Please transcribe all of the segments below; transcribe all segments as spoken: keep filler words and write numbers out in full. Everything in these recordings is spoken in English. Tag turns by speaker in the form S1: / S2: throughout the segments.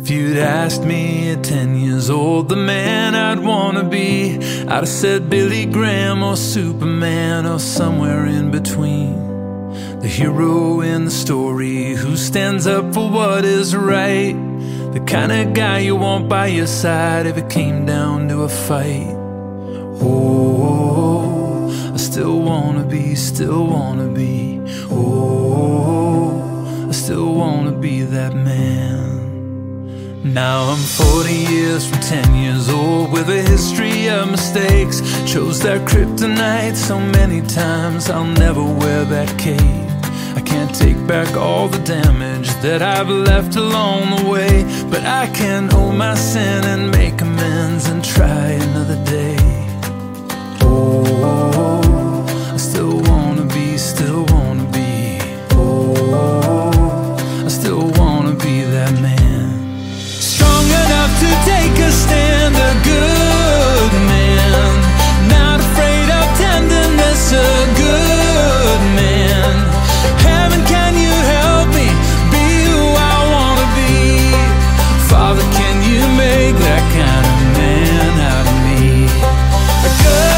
S1: If you'd asked me at ten years old the man I'd wanna be, I'd have said Billy Graham or Superman or somewhere in between. The hero in the story who stands up for what is right, the kind of guy you want by your side if it came down to a fight. Oh, I still wanna be, still wanna be. Oh, I still wanna be that man. Now I'm forty years from ten years old, with a history of mistakes. Chose that kryptonite so many times, I'll never wear that cape. I can't take back all the damage that I've left along the way, but I can own my sin and make amends and try another day. Oh, I still wanna be, still wanna be. Oh, I still wanna be that man. Strong enough to take a stand, a good man. Not afraid of tenderness, a good man. Heaven, can you help me be who I wanna be? Father, can you make that kind of man out of me? A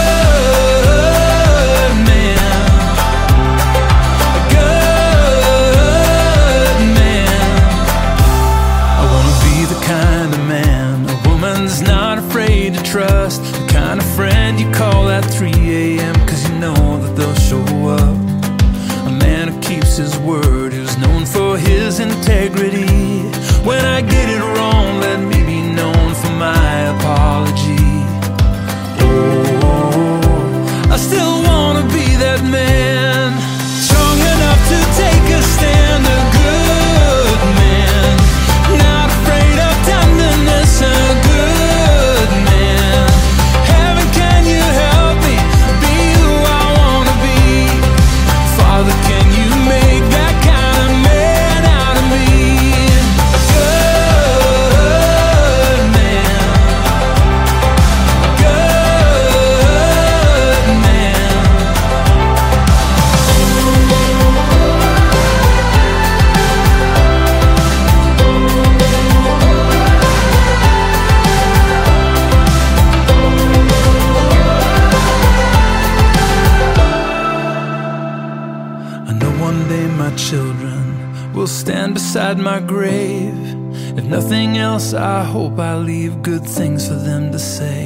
S1: good man, a good man. I wanna be the kind of man a woman's not afraid to trust, the kind of friend you call at three a m cause you know that they'll show up. A man who keeps his word, who's known for his integrity. When I get it wrong, let me be known for my apology. Oh, I still wanna be that man. Strong enough to take a stand, a good man. Not afraid of tenderness, a good man. Heaven, can you help me be who I wanna be? Father, can you make that kind of man out of me? A good man, a good man. I know one day my children will stand beside my grave. If nothing else, I hope I leave good things for them to say.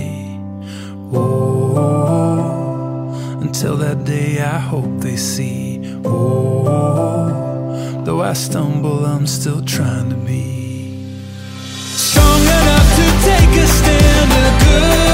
S1: Oh, until that day I hope they see. Oh, though I stumble, I'm still trying to be strong enough to take a stand, a good